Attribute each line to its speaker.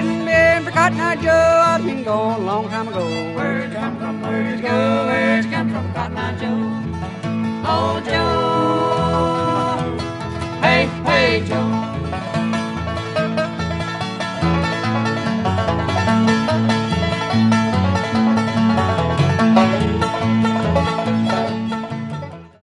Speaker 1: been for Cotton Eye Joe. I've been gone a long time ago.
Speaker 2: Where'd you come from? Where'd you go? Where'd you come from, Cotton Eye Joe?